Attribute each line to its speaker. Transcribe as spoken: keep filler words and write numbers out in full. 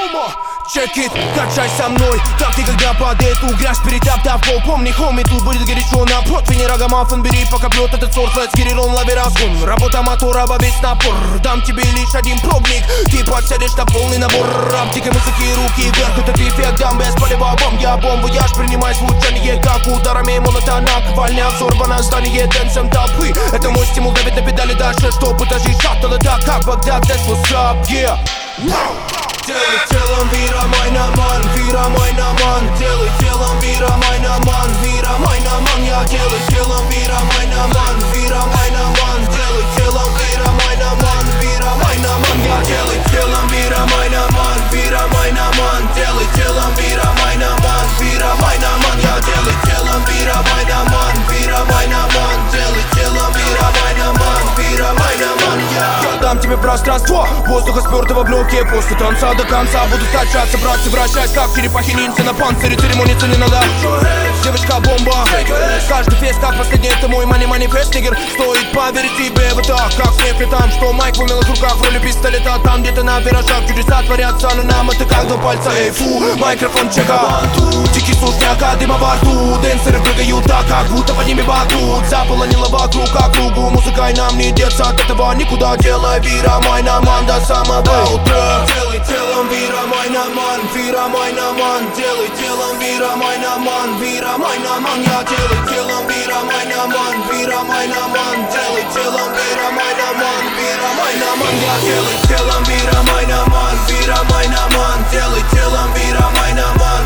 Speaker 1: Check it, качай со мной, как никогда под эту грязь перетаптав пол. Помни, хоми, тут будет горячо на противне. Рогомаффин бери, пока бьет этот сорт. Let's get it on, лови разгон. Работа мотора во весь напор. Дам тебе лишь один пробник, ты подсядешь на полный набор. Аптики, музыки, руки вверх, этот эффект дам без полевого бомб. Я бомбуяж, принимай звучание, как ударами монотона. Ковальня, взорвано здание, дэнсом толпы. Это мой стимул, давит на педали дальше, чтоб этажи шаттл. Это как Багдад, that's what's up, yeah. Делай телом вира мой наман, вира мой наман. Делай телом вира мой наман, вира мой наман. Я делай телом вира мой наман, вира мой наман. Делай телом вира мой наман, вира мой наман. Я делай телом вира мой наман, вира мой наман. Делай телом вира мой наман, вира мой наман. Я делай телом вира мой наман, вира мой наман. Делай телом вира мой наман, вира мой наман. Я дам тебе пространство, воздуха спёртого в блоке. После танца до конца буду качаться, братцы, вращаясь как черепахи-ниндзя на панцире. Церемониться не надо. Девочка-бомба, каждый фест как последний, это мой мани-манифест, нигер. Стоит поверить тебе в это, как снег летам. Что майк в умелых руках в роли пистолета. Там где-то на виражах чудеса творятся, но нам это как два пальца. Эй, фу, микрофон чека. Дикий сушняка, дыма во рту. Дэнсеры прыгают так, как будто под ними батут. Заполонила вокруг округу, музыкой нам не деться от этого никуда. Делай вира мой наман до самого утра. Делай телом вира мой наман, вира мой наман. Делай телом вира мой наман, вира мой наман. Я делай телом вира мой наман, вира мой наман. Делай телом вира мой наман, вира мой наман. Я делай телом вира мой наман, вира мой наман. Делай телом вира мой наман,